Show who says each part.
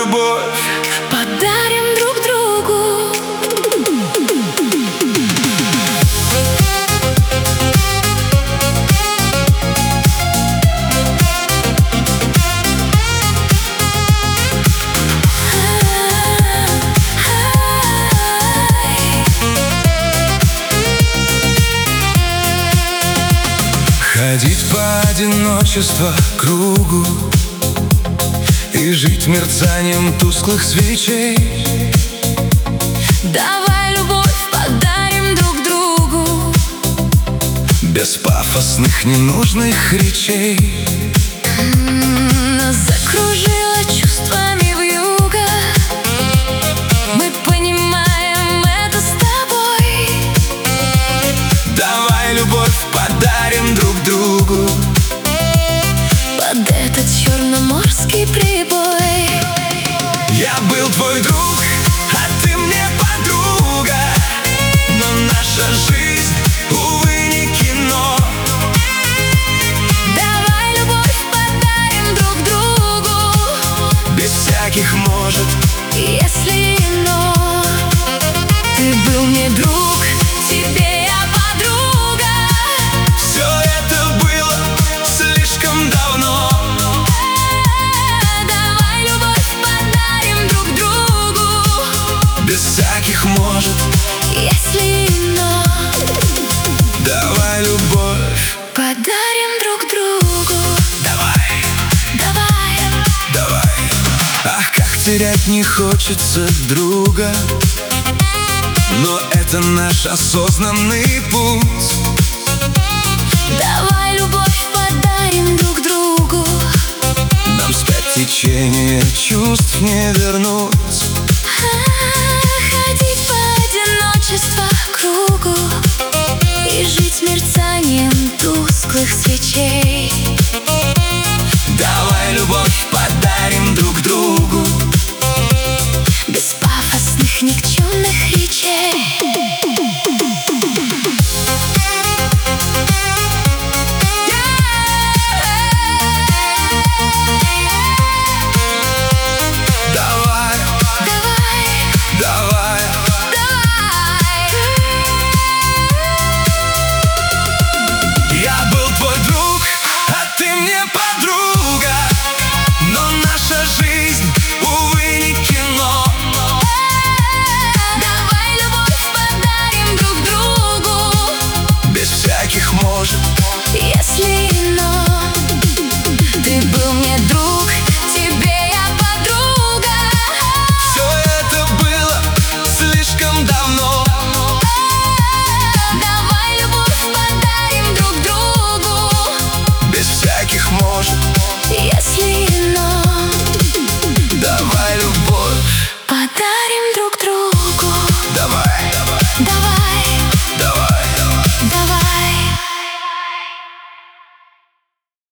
Speaker 1: любовь
Speaker 2: подарим друг другу.
Speaker 1: ходить по одиночеству кругу и жить мерцанием тусклых свечей.
Speaker 2: Давай любовь подарим друг другу,
Speaker 1: без пафосных ненужных речей.
Speaker 2: Нас закружило чувствами вьюга, мы понимаем это с тобой.
Speaker 1: Давай любовь подарим друг другу
Speaker 2: Под этот черноморский прибой.
Speaker 1: Я был твой друг, а ты мне подруга, но наша жизнь, увы, не кино.
Speaker 2: Давай любовь подарим друг другу,
Speaker 1: Без всяких может.
Speaker 2: если но. Ты был мне друг, тебе я подруга.
Speaker 1: Все это было слишком давно.
Speaker 2: Давай любовь подарим друг другу,
Speaker 1: Без всяких может.
Speaker 2: если но.
Speaker 1: Давай любовь,
Speaker 2: Подарим друг другу.
Speaker 1: давай,
Speaker 2: Давай,
Speaker 1: давай. Ах, как терять не хочется друга, но это наш осознанный путь.
Speaker 2: давай любовь подарим друг другу.
Speaker 1: Нам спять течение чувств не вернуть.
Speaker 2: Ходить по одиночеству кругу и жить мерцанием тусклых свечей.
Speaker 1: Давай любовь подарим друг другу
Speaker 2: Без пафосных никчемных речей.
Speaker 1: Давай,
Speaker 2: Давай,
Speaker 1: давай.
Speaker 2: давай.
Speaker 1: Я был твой друг, а ты мне подруга, но наша жизнь, увы, не кино.
Speaker 2: Давай любовь подарим друг другу,
Speaker 1: Без всяких может.
Speaker 2: если но.